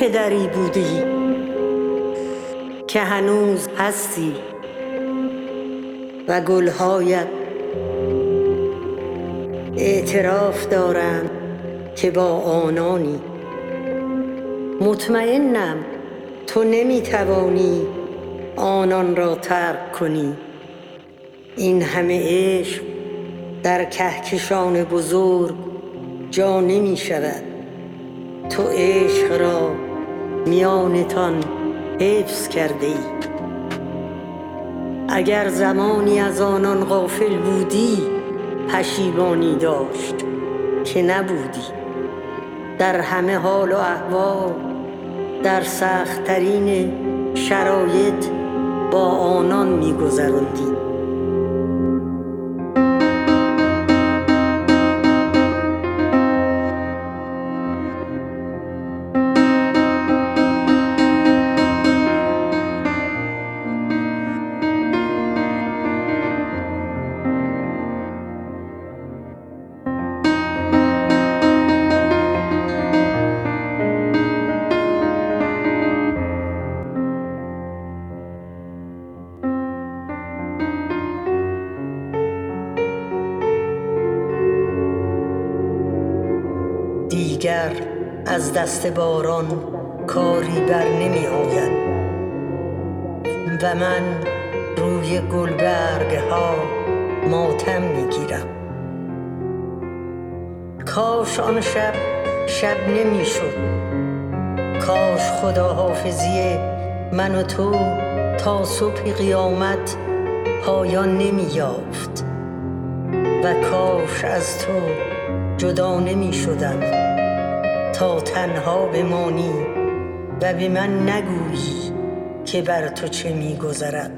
پدری بودی که هنوز هستی و گلهایت اعتراف دارند که با آنانی. مطمئنم تو نمیتوانی آنان را ترک کنی. این همه عشق در کهکشان بزرگ جا نمی شود. تو عشق را میانتان حفظ کرده ای. اگر زمانی از آنان غافل بودی پشیمانی داشت که نبودی. در همه حال و احوال در سخت‌ترین شرایط با آنان می‌گذراندی. دیگر از دست باران کاری بر نمی آید و من روی گلبرگ ها ماتم می گیرم. کاش آن شب نمی شد. کاش خداحافظی من و تو تا صبح قیامت پایان نمی یافت و کاش از تو جدا نمی شدم تا تنها بمانی و به من نگویی که بر تو چه می گذرد.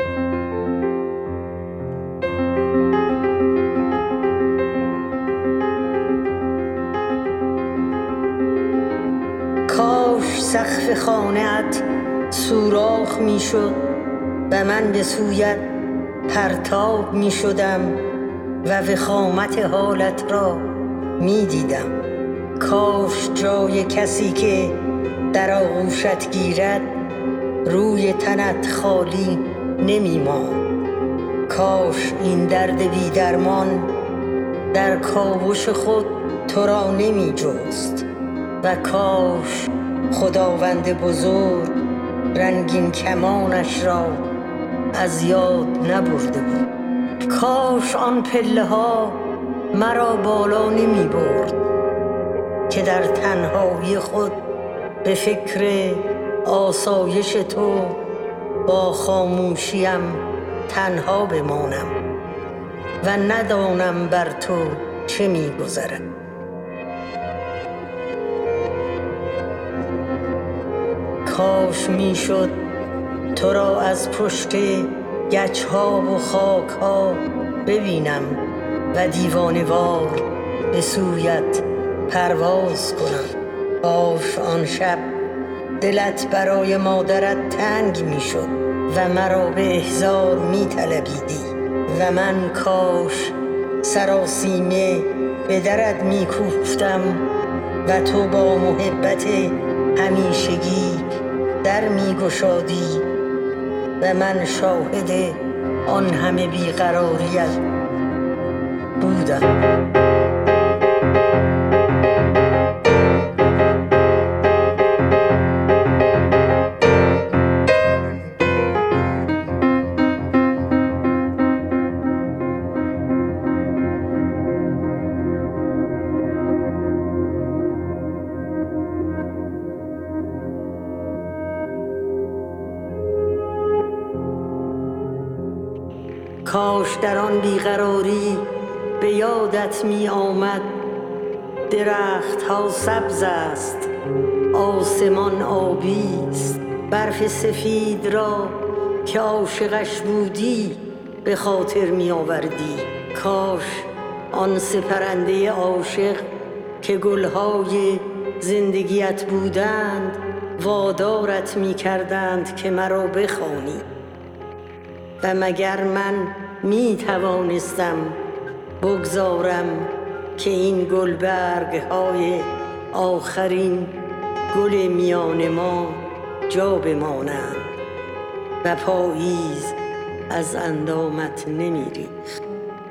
کاش سقف خانه‌ات سوراخ می شد و من به سویت پرتاب می شدم و وخامت حالت را می دیدم. کاش جای کسی که در آغوشت گیرد روی تنت خالی نمی ماند. کاش این درد بی درمان در کاوش خود تو را نمی جست و کاش خداوند بزرگ رنگین کمانش را از یاد نبرده بود. کاش آن پله ها مرا بالا نمی برد که در تنهایی خود به فکر آسایش تو با خاموشیم تنها بمانم و ندانم بر تو چه می گذرد. کاش می شد تو را از پشت گچ ها و خاک ها ببینم و دیوانه وار به سویت پرواز کنم. کاش آن شب دلت برای مادرت تنگ می شد و مرا به احضار می طلبیدی و من کاش سراسیمه به درت می کوفتم و تو با محبت همیشگی در می گشادی و من شاهد آن همه بیقراریت بودم. کاش در آن بیقراری به یادت می آمد درخت ها سبز است، آسمان آبی است. برف سفید را که عاشقش بودی به خاطر می آوردی. کاش آن سپرنده عاشق که گلهای زندگیت بودند وادارت می کردند که مرا بخوانی. و مگر من می توانستم بگذارم که این گلبرگ های آخرین گل میان ما جا بمانند و پاییز از اندامت نمی‌ریخت.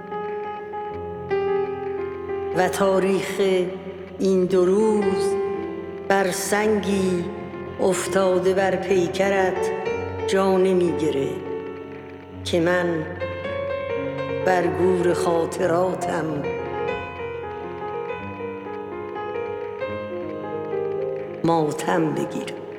و تاریخ این 2 روز بر سنگی افتاده بر پیکرت جا نمی‌گیره که من بر گور خاطراتم ماتم بگیرم.